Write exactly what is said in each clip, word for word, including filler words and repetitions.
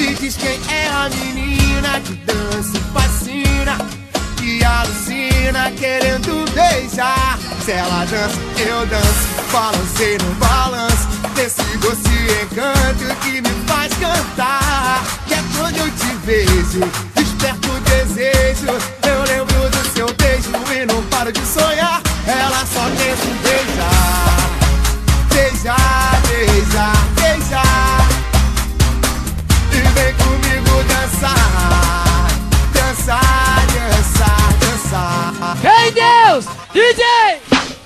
Me diz quem é a menina que dança e fascina, que alucina querendo beijar. Se ela dança, eu danço, balancei no balanço desse doce encanto que me faz cantar. Que é quando eu te vejo, desperto o desejo. Eu lembro do seu beijo e não paro de sonhar. Ela só pensa em beijar, beijar, beijar, beijar. E vem comigo dançar, dançar, dançar, dançar. Ei Deus, D J!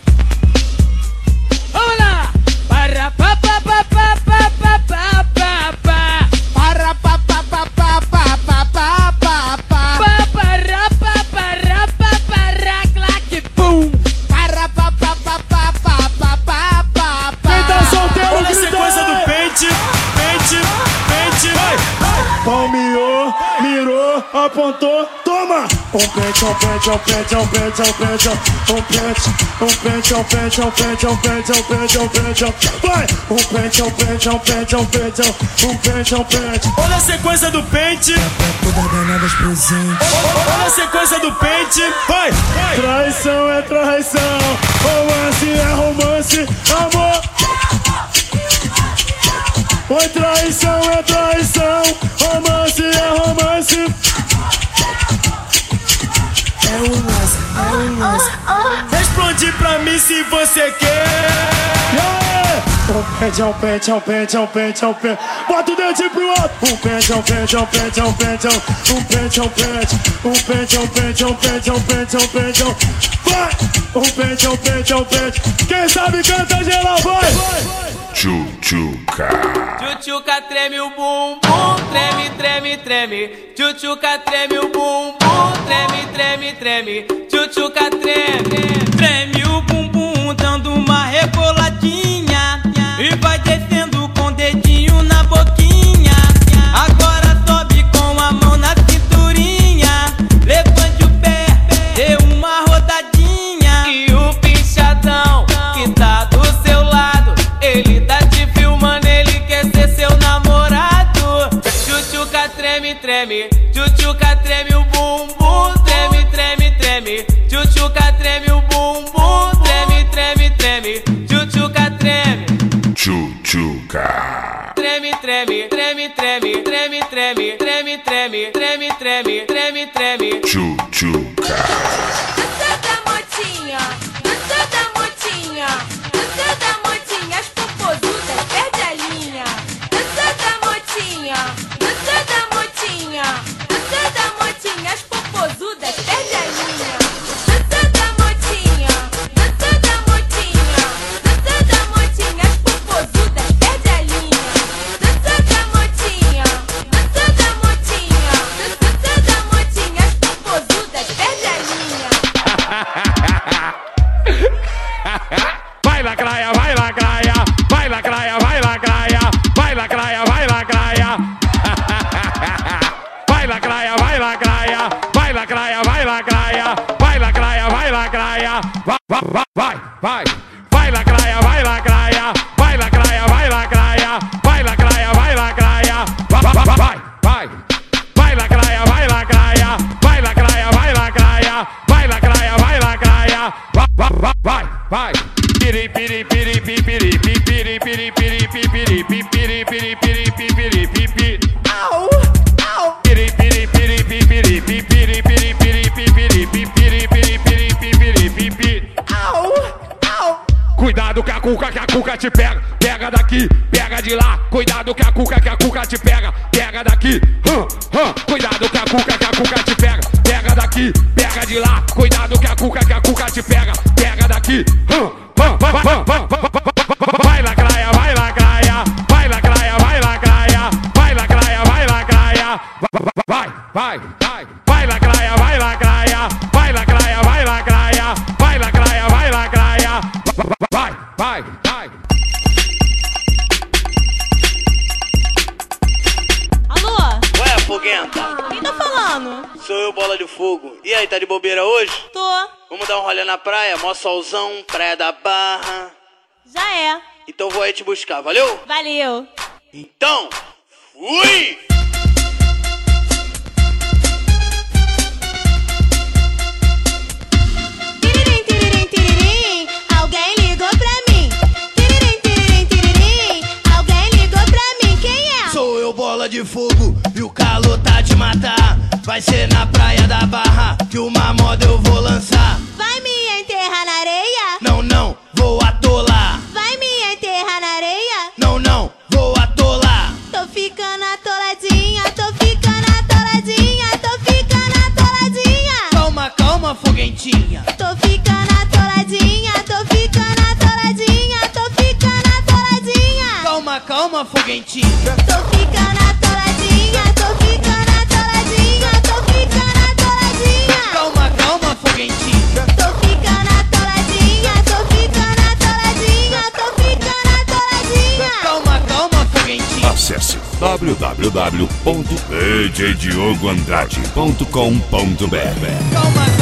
Vamos lá! Para pa pa pa pa pa pa pa pa pa. Para pa pa pa pa pa pa pa pa pa. Pa para pa para pa para claque pum. Para pa pa pa pa pa pa pa pa pa. Quem tá solteiro, Olha a grita sequência aí. do pente, pente, pente, vai! Palmeou, mirou, apontou, toma! Um pente, um pente, um pente, um pente, um pente, um pente, um pente, um pente, um pente, um pente, um pente, um pente, vai! Um pente, um pente, um pente, um pente, um pente, um pente. Olha a sequência do pente. Olha a sequência do pente, vai, vai! Traição é traição, romance é romance, amor. Oi, traição é traição, romance é romance. Responde pra mim se você quer. Yeah! Um pente, um pente, um pente, um pente, um pente. Bota o dedinho pro alto. Um pente, um pente, um pente, um pente, um pente, um pente, um pente, um pente, um pente, um pente, um pente, um vai! Um pente, um pente, um pente. Quem sabe canta geral, vai! Tchutchuca. Tchutchuca treme o bumbum, treme, treme, treme. Tchutchuca treme o bumbum, treme, treme, treme. Tchutchuca treme, treme o bumbum, dando uma reboladinha e vai descendo com o dedinho na boquinha. Agora sobe com a mão na cinturinha, levante o pé, dê uma rodadinha. E o pinchadão que tá do seu lado, ele tá te filmando, ele quer ser seu namorado. Tchutchuca treme, treme, tchutchuca treme o bumbum, treme, treme, treme. Tchutchuca treme o bumbum, treme, treme, treme. Tchutchuca treme, Tchutchuca. treme, treme, treme, treme, treme, treme, treme, treme, treme, treme, treme, treme. Tchutchuca. Dança da motinha, dança da motinha, dança da motinha, as popozudas perde a linha. Dança da motinha, dança da motinha, dança da motinha, as popozudas perde a linha. Dança da motinha, dança da motinha, dança da motinha, as popozudas perde a linha. Dança da motinha, dança da motinha, dança da motinha, as popozudas perde a linha. Vai lacraia, vai lacraia, vai lacraia, vai lacraia, vai lacraia, vai lacraia. Vai lacraia, vai lacraia, vai lacraia, vai lacraia, vai lacraia, vai lacraia. Vai, vai, vai, vai. Vai lacraia, vai lacraia, vai lacraia, vai lacraia, vai lacraia, vai lacraia. Vai, vai, vai, vai. Vai lacraia, vai lacraia, vai lacraia, vai lacraia, vai lacraia, vai lacraia. Vai, vai, vai, vai. Piri piri piri piri piri piri piri piri piri piri piri piri piri piri. Au, au. Piri piri piri piri piri piri piri piri piri piri piri piri piri piri. Au, au. Cuidado que a cuca, que a cuca te pega, pega daqui, pega de lá. Cuidado que a cuca, que a cuca te pega, pega daqui. Hum, hum. Cuidado que a cuca, que a cuca te pega, pega daqui, pega de lá. Cuidado que a cuca, que a cuca te pega, pega daqui. Hum. Vai, vai, vai, vai, vai lacraia, vai lacraia, vai lacraia, vai lacraia, vai lacraia, vai lacraia, vai, vai, vai, vai lacraia, vai lacraia, vai lacraia, vai lacraia, vai lacraia, vai lacraia, vai, vai, vai. Alô? Ué, foguenta, Quem tá falando? sou eu, Bola de Fogo. E aí, tá de bobeira hoje? Tô. Vamos dar um rolê na praia, mó solzão, praia da Barra. Já é. Então vou aí te buscar, valeu? Valeu. Então, fui! de fogo e o calor tá de matar. Vai ser na praia da Barra que uma moda eu vou lançar. Vai me enterrar na areia? Não, não, vou atolar. Vai me enterrar na areia? Não, não, vou atolar. Tô ficando atoladinha, tô ficando atoladinha, tô ficando atoladinha. Calma, calma, foguentinha. Tô ficando atoladinha, tô ficando atoladinha, tô ficando atoladinha. Calma, calma, foguentinha. Tô ficando atoladinha, tô ficando atoladinha, tô ficando atoladinha. Calma, calma, foguentinha. Tô ficando atoladinha, tô ficando atoladinha, tô ficando atoladinha. Calma, calma, foguentinha. Acesse w w w ponto d j diogo andrade ponto com ponto b r. Calma,